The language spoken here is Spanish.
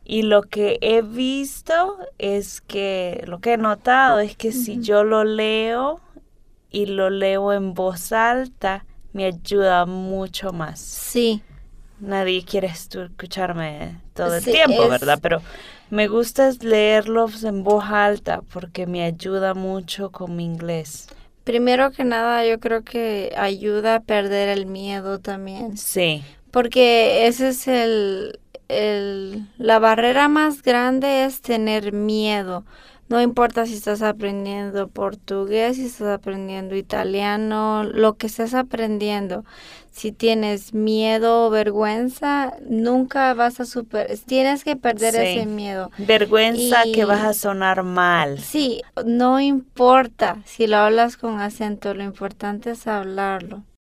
Y lo que he visto es que, lo que he notado es que si yo lo leo y lo leo en voz alta, me ayuda mucho más. Sí, Nadie quiere escucharme todo el sí, tiempo, ¿verdad? Pero me gusta leerlos en voz alta porque me ayuda mucho con mi inglés. primero que nada yo creo que ayuda a perder el miedo también. Sí, Porque ese es la barrera más grande es tener miedo. No importa si estás aprendiendo portugués, si estás aprendiendo italiano, lo que estés aprendiendo. Si tienes miedo o vergüenza, nunca vas a superar. Tienes que perder ese sí. miedo. Vergüenza que vas a Y sonar mal. sí, no importa si lo hablas con acento, lo importante es hablarlo.